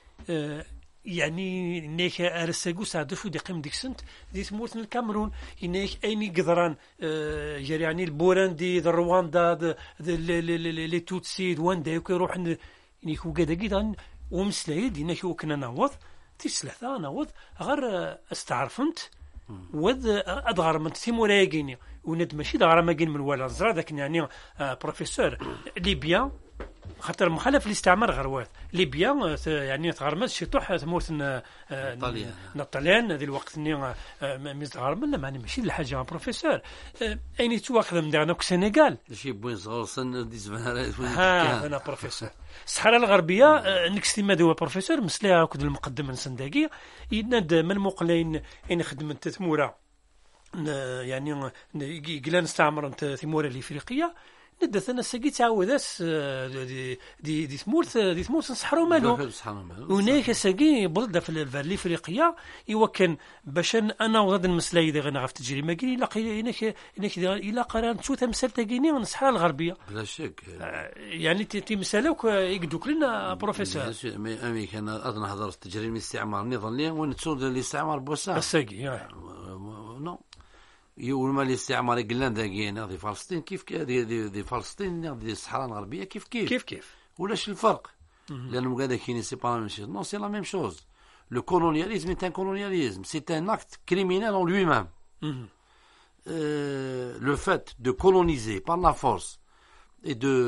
يعني نيك ارساغو سادفو دي قيم ديك سنت دي تموت الكاميرون انيك ايني قدران جرياني البوراندي د رواندا لي توتسي دواندا كيروح نيك وكذا كذا ومسلي دينا كنا نوض تيسلثا نوض غير استعرفنت وذ أدغر من تيموراغيني وند ماشي دغر ما كاين من ولا زرا ذاك يعني بروفيسور ليبيا خاطر مخالف الاستعمار غروات ليبيا يعني تغرمت شي طوح تموت الطليان هذه الوقت ني ميز غرمنا معني ماشي الحاجه بروفيسور ايني تواخذ من دانا السنغال شي بوين صغار سن دي زبانات ها انا بروفيسور الصحراء الغربيه نكستي ما دوا بروفيسور مسليها كود المقدم من سنداقي يند من مقلين ان خدمت تموره يعني قلنا استعمر تموره الافريقيه ندث انا ساقي تعاوداس دي دي دي ثمورت دي ثمورت نسحروا مالو هناك ساقي بلده في الافريقيه يوكن باش انا وغاد المسلاي دي غنغف تجري كاين الا هناك هناك الا قران تو تمثال تاكيني من الصحراء الغربيه بلا شك يعني تمثالوك يقدوك لنا بروفيسور امي كان نهضر التجريم الاستعمار نظن ليه وين تسود الاستعمار بوسع الساقي نو يوما الاستعمار قلنا داكينا في فلسطين كيف دي دي, دي فلسطين دي الصحراء الغربيه كيف كيف كيف كيف ولاش الفرق لانه قاعد كاين سي با ميم شوز نو سي لا ميم شوز لو كولونياليزم est un colonialisme c'est un acte criminel en lui-même euh, le fait de coloniser par la force et de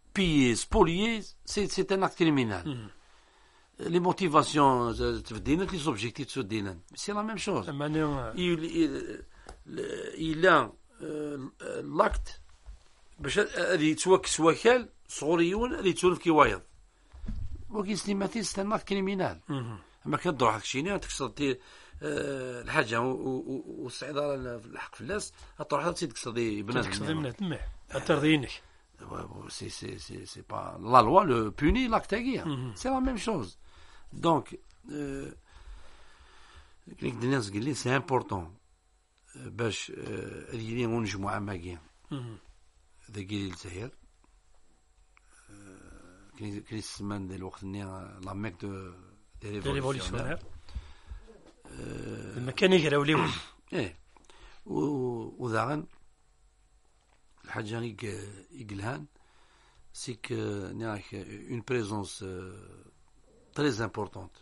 piller, spolier, c'est, c'est un acte criminel. Mm-hmm. Les motivations, les objectifs, c'est la même chose. Manière... Il, il, il a euh, l'acte باش هذه يتوكس وكال صغوريون هذه يتولف كي وايض ولكن سليماتي سي ان اكت كريمينال. اما كتروح هاك الشيء تكسر دير أه الحاجه والاستعدار الحق فلاس تروح تزيد تكسر دي بنات تكسر بنات معاه ترضينك سي سي سي سي با لا لوا لو بوني لاكت تاعي سي لا ميم شوز دونك كليك الناس قال لي سي امبورطون باش هذه نجمعوا ماكين ذاكي الجزائر كاين كاين السمان ديال الوقت ني لا ميك دو دي ريفوليسيونير المكان يقراو ليهم ايه وذاغن الحاجه اللي يقلهان سي ك نياك اون بريزونس تري امبورطونت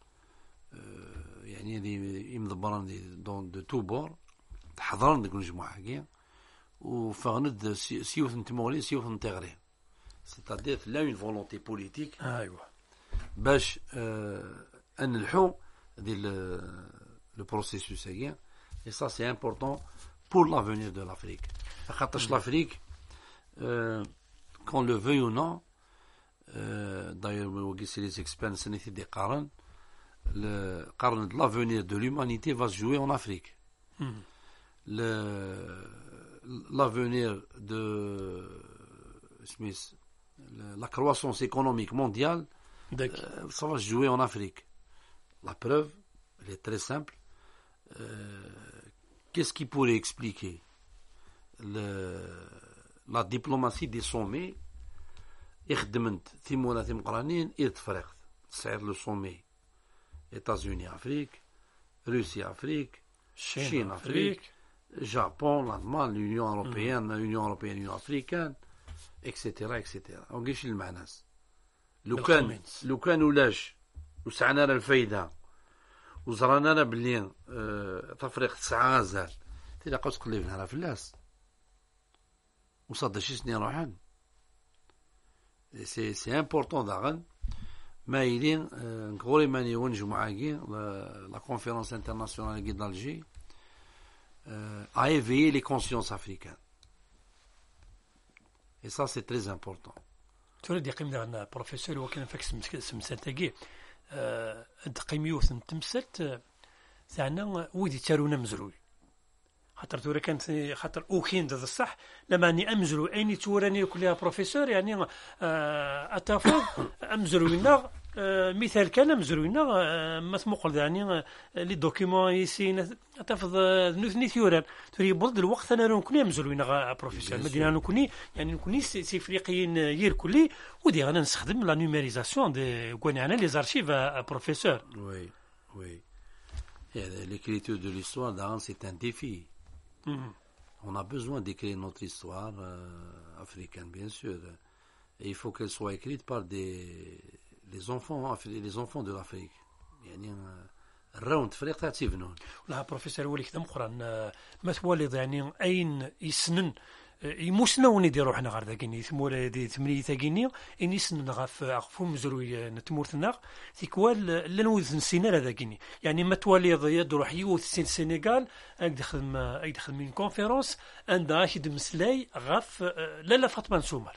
يعني هذه يمضبران دون دو تو بور تحضرن ديك المجموعه هكيا وفغند سيوث نتمولي سيوث نتغري سيتادير لا اون فولونتي بوليتيك ايوا باش ان الحو ديال لو بروسيسوس هكيا اي سا سي امبورطون بور لافونير دو لافريك خاطرش لافريك كون لو فيو او نو داير وكي سي لي اكسبير سنيتي دي قارن القرن دو لافونير دو لومانيتي va se jouer en Afrique. Le l'avenir de Smith, la croissance économique mondiale, euh, ça va se jouer en Afrique. La preuve, elle est très simple. Euh, qu'est-ce qui pourrait expliquer le, la diplomatie des sommets? يخدمت ثمونا ثم قرانين يتفرغ تصعد لو sommet États-Unis Afrique, Russie Afrique, Chine, Chine Afrique, Japon, l'Allemagne, l'Union européenne, l'Union européenne, l'Union africaine, et cetera et cetera. On قيش المعناس. لو كان لو كان ولاش وسعنا لنا الفايدة وزرنا لنا باللي تفريق تسعة غزال تلا قوس تقلب لنا فلاس وصاد شي سنين روحان. سي سي امبورطون داغن ما يلين نقولي ماني ونجمع عاكي لا كونفérence internationale كي d'Alger a éveillé les consciences africaines et ça c'est très important. تولد يقيم لنا بروفيسور وكان فاك سمسال تاكي دقيم يوث نتمسلت ثانا ويدي تارونا مزروي خاطر تورا كانت خاطر اوكين ذا الصح لما اني امزرو ايني توراني كلها بروفيسور يعني اتافو امزروينا مثال كان امزروينا ما تمقل يعني لي دوكيومون يسين اتافض نوثني ثيوران توري برد الوقت انا نكوني امزروينا بروفيسور مدينا نكوني يعني نكوني سي افريقيين يير كلي ودي انا نستخدم لا نيميريزاسيون دي كوني انا لي زارشيف بروفيسور. وي وي l'écriture de l'histoire d'Aran c'est un défi. Mmh. On a besoin d'écrire notre histoire euh, africaine, bien sûr. Et il faut qu'elle soit écrite par des les enfants, les enfants de l'Afrique. يعني الراوند فريق تاع تيفنون. لا بروفيسور ولي كذا مقران ما تولد يعني أين يسنن يموسنا يديروا حنا غير ذاكيني ثمور دي ثمري ثاكيني إن يسنن غاف غفو مزروي نتمورتنا تيكوال لنوذ نسينا ذاكيني يعني ما تولد يدرو حيوث سين السنغال أقدخل أقدخل من كونفيرونس عندها شي مسلاي غاف لا لا فاطمة نسومر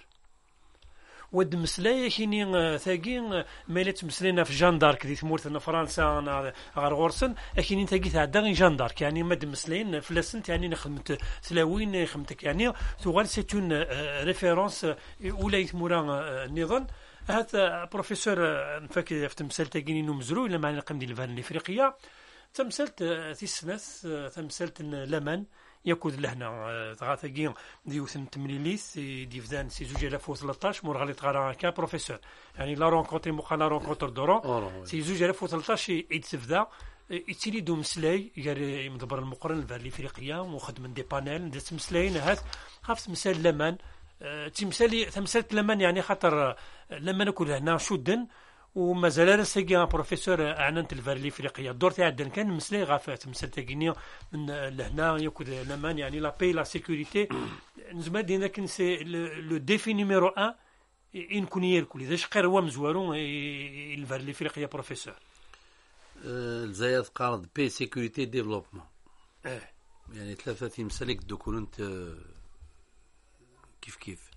ود مسلاي كيني ثاقين مالت مسلينا في جان دارك دي ثمورتنا فرنسا انا غير غورسن كاينين ثاقي تاع داغي جان دارك يعني ماد مسلين فلاسنت يعني نخدمت ثلاوين خدمتك يعني ثوال سي اون ريفيرونس ولا ثمورا النظام هذا بروفيسور نفك في تمثال تاقيني مزرو الا معنا القم ديال الفان الافريقيه تمثلت في السناس تمثلت لمن ياكل لهنا غاثاكين ديوثن تمليليث دي فدان سي زوج ألف وثلاثطاش مور غالي تغرا كا بروفيسور يعني لا رونكونتري مو لا رونكونتر دورو سي زوج ألف وثلاثطاش عيد تفدا يتسيلي دو مسلاي غير مدبر المقرن الفال الافريقيه وخدم دي بانيل دي مسلاين هاث خاف تمثال لمن تمثالي تمثلت لمن يعني خاطر لما ناكل هنا شودن ومازال راسي بروفيسور اعننت الفار الافريقيه الدور تاع عندنا كان مسلي غاف تمثل تاكينيا من لهنا ياكل لمان يعني لا بي لا سيكوريتي نزما دينا كن سي لو ديفي نيميرو واحد إن كوني يركولي ذا شقير هو مزوارون الفار الإفريقيا بروفيسور الجزائر تقارض بي سيكوريتي ديفلوبمون اه يعني ثلاثة تمسالك دوكولنت كيف كيف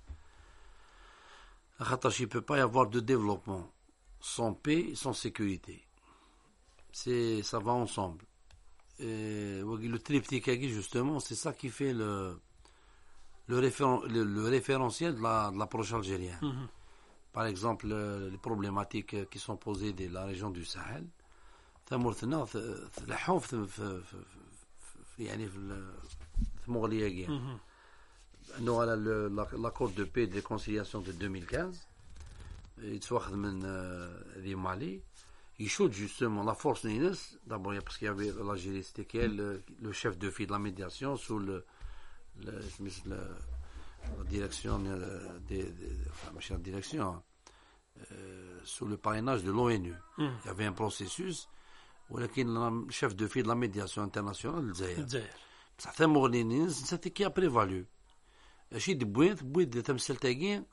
خاطر شي بو با يافوار دو ديفلوبمون sans paix et sans sécurité. C'est, ça va ensemble. Et le triptyque, justement, c'est ça qui fait le, le, référen, le, le référentiel de, la, de l'approche algérienne. Mm-hmm. Par exemple, les problématiques qui sont posées de la région du Sahel. ثمرتنا تلحوا في في في يعني في المغربية انه على l'accord de paix et de réconciliation de deux mille quinze يتواخذ من دي مالي يشوت justement la force Nines d'abord parce qu'il y avait l'Algérie c'était qui le, le chef de file de la médiation sous le, le, le la direction des enfin la direction euh, sous le parrainage de l'ONU. Mm. Il y avait un processus ولكن le chef de file de la médiation internationale الجزائر بصح ثم Nines c'était qui a prévalu شي دبويت بويد تمثل تاكين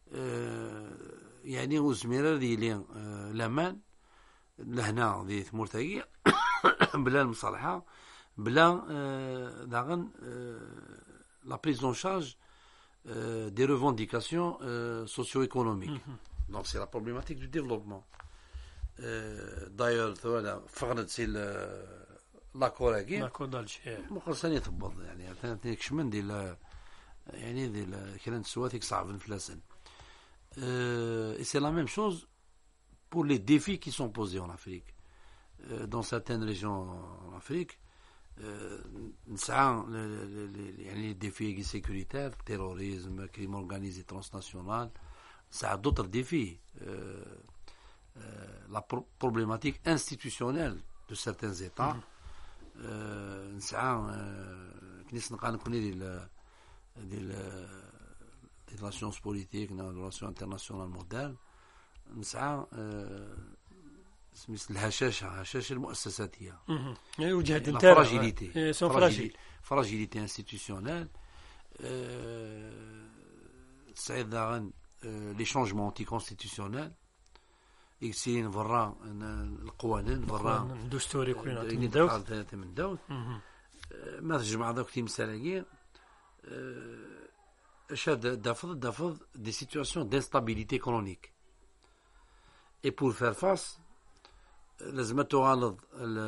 يعني وزميرة ديالي الامان لهنا دي ثمورتاكي بلا المصالحة بلا داغن لا بريز اون شارج des revendications euh, socio-économiques. Mm-hmm. Donc c'est la problématique du développement. Euh, d'ailleurs voilà فقدت سي لاكور هكي لاكور دالجير مخلصاني يثبط يعني ثاني كشمن ديال يعني ديال كلان سواتيك صعب نفلاسن. Euh, et c'est la même chose pour les défis qui sont posés en Afrique. Euh, dans certaines régions en Afrique, euh, les, les défis sécuritaires, terrorisme, crime organisé transnational, ça a d'autres défis. Euh, euh, la pro- problématique institutionnelle de certains États, nous avons des des relations politiques, des relations internationales modernes, نسعى اسمها الهشاشة هشاشة المؤسساتية وجهة fragilité fragilité institutionnelle تساعد داغن les changements anticonstitutionnels يكسين برا القوانين برا الدستوري كلنا من داوت ما تجمع ذوك تيمسالاكي d'affaire d'affaire des situations d'instabilité chronique. Et pour faire face, لازم تغالط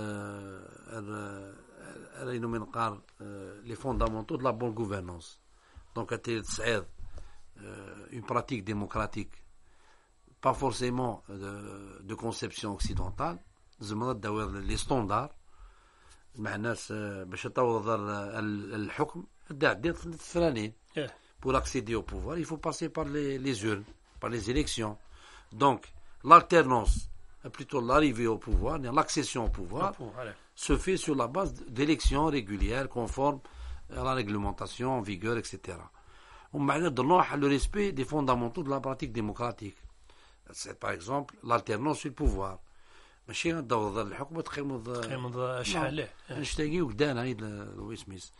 les fondamentaux de la bonne gouvernance. Donc, تساعد une pratique démocratique, pas forcément de, de conception occidentale, لازم تدور les standards مع الناس باش تطور الحكم الداعدين الثانيين. Pour accéder au pouvoir, il faut passer par les, les urnes, par les élections. Donc, l'alternance, plutôt l'arrivée au pouvoir, l'accession au pouvoir, pouvoir se fait sur la base d'élections régulières, conformes à la réglementation en vigueur, et cetera. On m'a dit le respect des fondamentaux de la pratique démocratique. C'est par exemple l'alternance sur le pouvoir. ماشي ندور الحكم تخيمض تخيمض شحال نشتاقي وكدان هاي لويسميس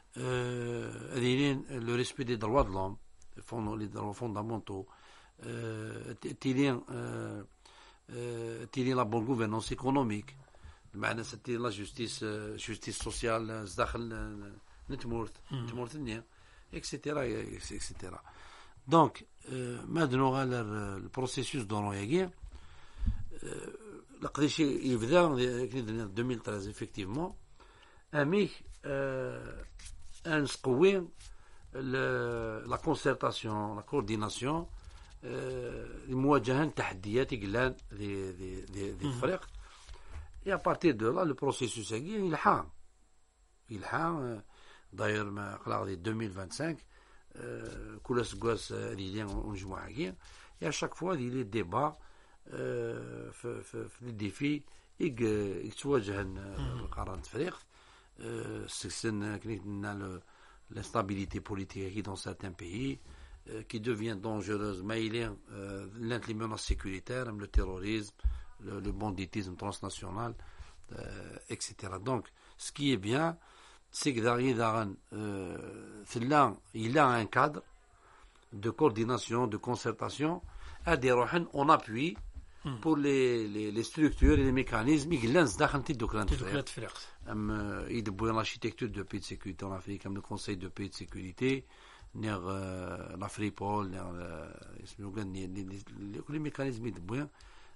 euh, le respect des droits de l'homme, les droits fondamentaux, euh, euh, euh, la bonne gouvernance économique, la justice, justice sociale, et cetera et cetera. Donc, maintenant, le processus dans l'Oyagué, il y a en deux mille treize, effectivement, un mec نقوي la concertation, la coordination لمواجهة التحديات يقلان دي دي دي دي الفريق. et à partir de là le processus يلحق يلحق داير ما قلق دي deux mille vingt-cinq كل سكواس هذه نجمع هكي et à chaque fois il y a des débats في في في des défis يتواجه القرار الفريق. Euh, c'est une l'instabilité politique dans certains pays euh, qui devient dangereuse, mais il y a euh, les menaces sécuritaires, le terrorisme, le, le banditisme transnational, euh, et cetera. Donc, ce qui est bien, c'est que derrière, euh, là, il a un cadre, de coordination, de concertation, à des rohan en appui pour les, les, les structures et les mécanismes qui sont dans l'Afrique. Il y a l'architecture de paix de sécurité en Afrique, comme le Conseil de paix de sécurité, l'Afripol, les mécanismes de paix.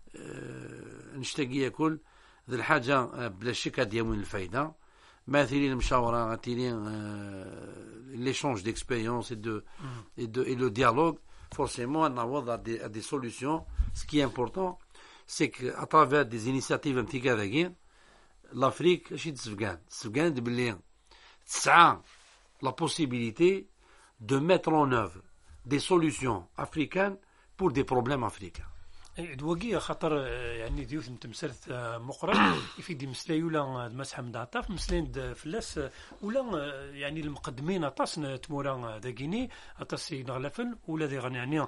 نشتاقي كل ذي الحاجة بلا شك هاد يومين الفايدة مثلين المشاورة مثلين l'échange d'expérience et de et de et le dialogue forcément on a des des solutions. Ce qui est important c'est que à travers des initiatives امتكاذاكين l'Afrique شي تسفقان تسفقان باللي تسعى la possibilité de mettre en œuvre des solutions africaines pour des problèmes africains. دواقية خاطر يعني ديوث متمسرت مقرن يفيد مسلاي ولا مسح من عطاف مسلين فلاس ولا يعني المقدمين اطاس تمورا داكيني اطاس نغلفن ولا دي غني يعني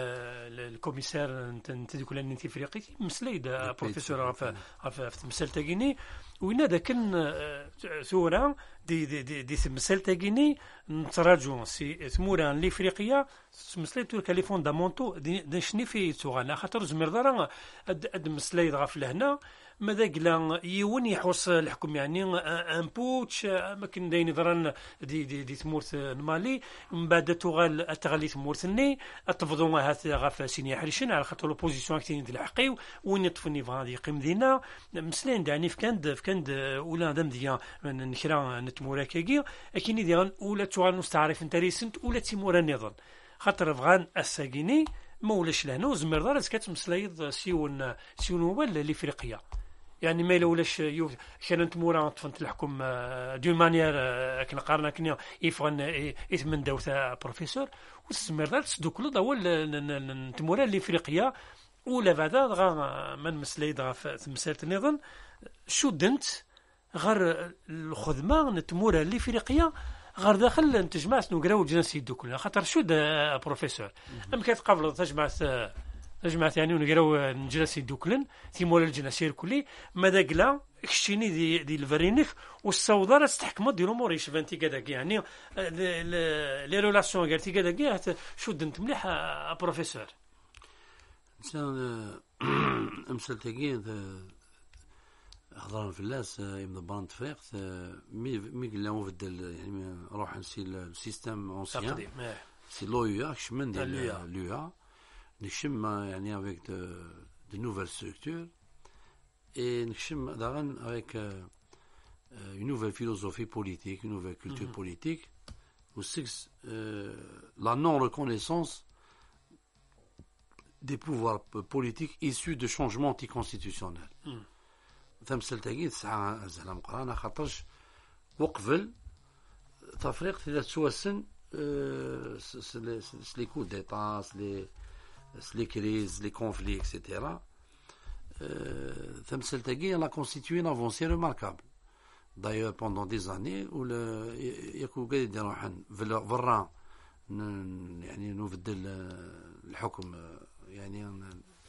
الكوميسار تديك لان انت افريقي مسلاي دا بروفيسور عرف عرف في مسال تاكيني وين هذا كان ثورة دي دي دي, دي مسال تاكيني نتراجعوا سي ثمورا الافريقيه مسلاي تور كالي فوندامونتو دي شني في توغانا خاطر زمر دارا اد مسلاي غاف لهنا ماذا قلا يون يحوس الحكم يعني ان بوتش ما كان داين ضرن دي دي دي ثمورت المالي من بعد توغال اتغلي ثمورتني اتفضوا هات غاف سيني حريشن على خاطر لوبوزيسيون كاين ديال الحقيو وين يطفني فغادي يقيم دينا مسلين داني فكاند فكاند ولا دم ديا نكرا نتمورا كاكي اكيني ديال ولا توغال مستعرف انتريسنت ولا تيمورا نظن خاطر فغان الساكيني ما ولاش لهنا زمر دار كتمسلايض سيون سيون هو الافريقيه يعني ما لولاش كان نتمورا طفنت الحكم دون مانيير كنا قارنا كنا يفغن يثمن دوثا بروفيسور وزمر دار دوكلو ضوا نتمورا الافريقيه ولا بعد غا من مسلايض غا تمسالت نظن شو دنت غير الخدمه نتمورا الافريقيه غير داخل تجمعت نقراو جنسي دوكل خاطر شو دا بروفيسور ام كتقابل تجمعت تجمعت يعني ونقراو نجلسي دوكلن تيمول الجنسير كلي ماذا قلا كشيني دي دي الفرينيك والصوضاره تستحكم ديال الامور يشفانتي كذاك يعني لي ريلاسيون قالتي كذاك شو دنت مليح بروفيسور انسان امثال تاكين هضرنا في اللاس يم باند فريقت مي مي قلنا بدل يعني نروح نسي السيستم اونسيان سي لويا كشمن ديال لويا نكشم يعني avec de de nouvelles structures et نكشم دارن avec une nouvelle philosophie politique une nouvelle culture mm-hmm. politique ou six euh, la non reconnaissance des pouvoirs politiques issus de changements anticonstitutionnels. mm. تمثل تاكيد ساعة زعما مقرانا خاطرش وقفل تفريق ثلاث سواسن سلي كود ديتا سلي سلي كريز لي كونفلي اكسيتيرا تمثل تاكيد لا كونستيتوي ان افونسي ريماركابل دايور بوندون دي زاني ولا ياكو قاعد يديروا حن فران يعني نبدل الحكم يعني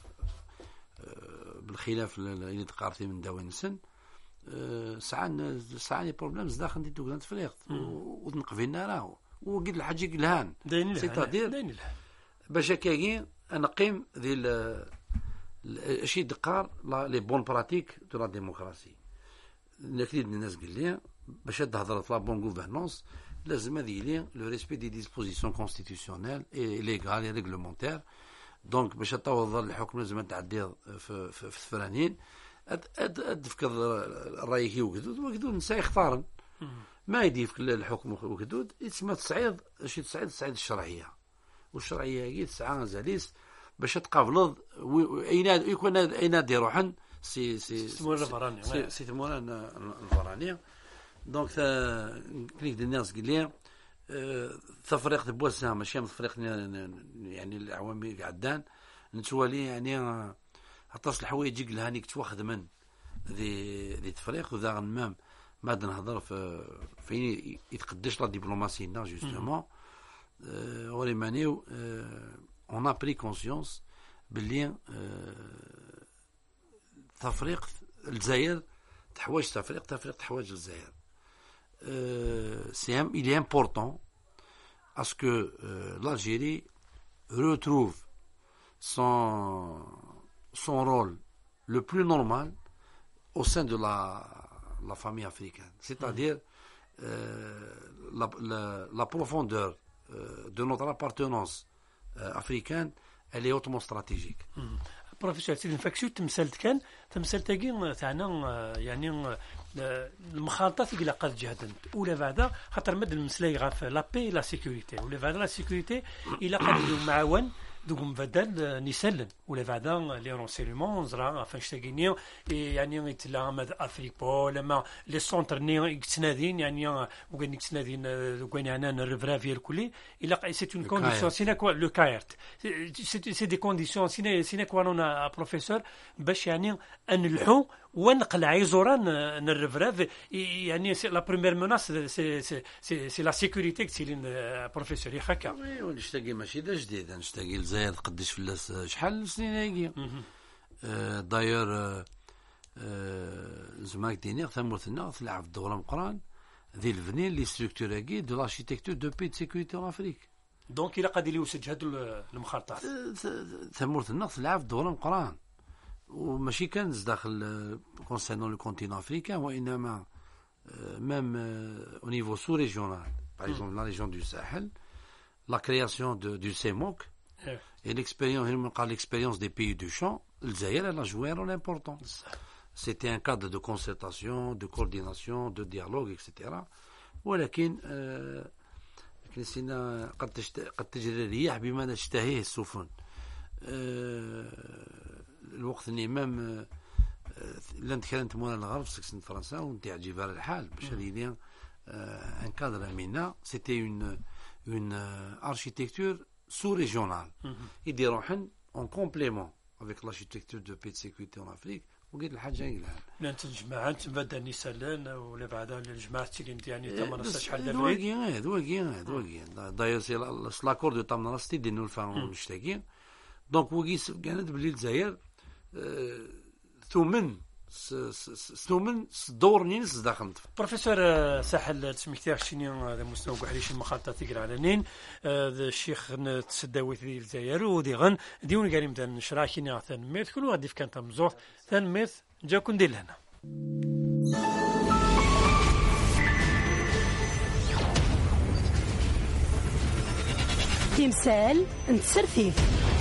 بالخلاف اللي تقارتي من داوين السن ساعات ساعات بروبليمز داخل دي دوغنت فريق ونقفينا راه وقد الحاج قلهان سيتادير باش كاين نقيم ذي الشيء دقار لي بون براتيك دو لا ديموكراسي نكيد الناس قال لي باش تهضر في لا بون غوفرنونس لازم هذه لي لو ريسبي دي ديسبوزيسيون كونستيتيسيونيل اي ليغال اي ريغلومونتير دونك باش توظر الحكم لازم تعدي في في الفرانين اد اد اد فكر الراي وكدود وكدود نساء يختارن ما يدي في الحكم وكدود يتسمى تصعيد شي تصعيد تصعيد الشرعيه والشرعيه هي تسعى زاليس باش تقابلض اين يكون اين دي روحن سي سي سي الفراني سي تمور الفراني دونك كليك الناس قال لي تفريق بوسام ماشي تفريق يعني العوامل قعدان نتوالي يعني عطاس الحوايج يجي لهاني كتواخذ من ذي ذي تفريق وذا غنمام ما نهضر في فين يتقدش لا دبلوماسي نا جوستومون ولي مانيو اون ا بري كونسيونس باللي تفريق الجزائر تحوايج تفريق تفريق تحوايج الجزائر c'est il est important à ce que euh, l'Algérie retrouve son, son rôle le plus normal au sein de la, la famille africaine. C'est-à-dire euh, la, la, la profondeur euh, de notre appartenance euh, africaine, elle est hautement stratégique. بروفيسور سيدي نفكسيو تمثلت كان تمثلت كي تاعنا يعني المخالطات اللي قد جهدا ولا بعدا خاطر مد المسلاي غاف لا بي لا سيكوريتي ولا بعدا لا سيكوريتي الى قد معاون دوك مبدل نسلم ولا بعدا لي رونسيلمون زرا فاش تاكيني يعني يتلا مد افريبول لما لي سونتر ني تنادين يعني وكان تنادين وكان انا الريفرافير كلي الى سي اون كونديسيون سينا كوا لو كايرت سي دي كونديسيون سينا سينا كوا نونا بروفيسور باش يعني نلحو ونقلع يزوران الريفراف يعني لا بريمير موناس سي سي سي لا سيكوريتي كتيلين بروفيسور هكا وي ونشتاقي ماشي دا جديد نشتاقي لزايد قداش فلاس شحال سنين هاكي داير زعما كديني ثمرتنا تلعب الدوره مقران ذي الفنين لي ستركتور هاكي دو لارشيتكتور دو بي دو سيكوريتي ان افريك دونك الى قادر يوسج هاد المخالطات ثمرتنا تلعب الدوره مقران وماشي كان داخل كونسيرنون لو كونتينون افريكان وانما ميم او نيفو سو ريجيونال باغ اكزومبل لا ريجيون دو ساحل لا كرياسيون دو دو سيموك et l'expérience l'expérience des pays du champ الجزائر elle a joué un rôle important. C'était un cadre de concertation, de coordination, de dialogue et cetera. ولكن نسينا قد قد تجري الرياح بما تشتهيه السفن. الوقت اللي مام لان تكلمت مولا الغرب سكسن فرنسا ونتاع جبال الحال باش لي ان كادر امينا سيتي اون اون اركيتكتور سو ريجيونال يديروا حن اون كومبليمون افيك لاركيتكتور دو بي دو سيكوريتي ان افريك وقيت الحاجه يلها لان تجمعات بدا نسالان ولا بعد الجماعه اللي يعني تمرس شحال دابا دوكي دوكي دوكي داير سي لاكور دو تامناستي دينو الفان مشتاقين دونك وقيس كانت بلي الجزائر ثمن ثمن دور نينس داخلت بروفيسور ساحل تسميتي شنو هذا مستوى كحريش المخالطات تيقرا على نين الشيخ تسداوي في الجزائر ودي غن ديون قال مثلا نشراكيني ثان ميت كل واحد كان تمزوط ثان ميت جاكم ندير لهنا تمثال نتسرفيف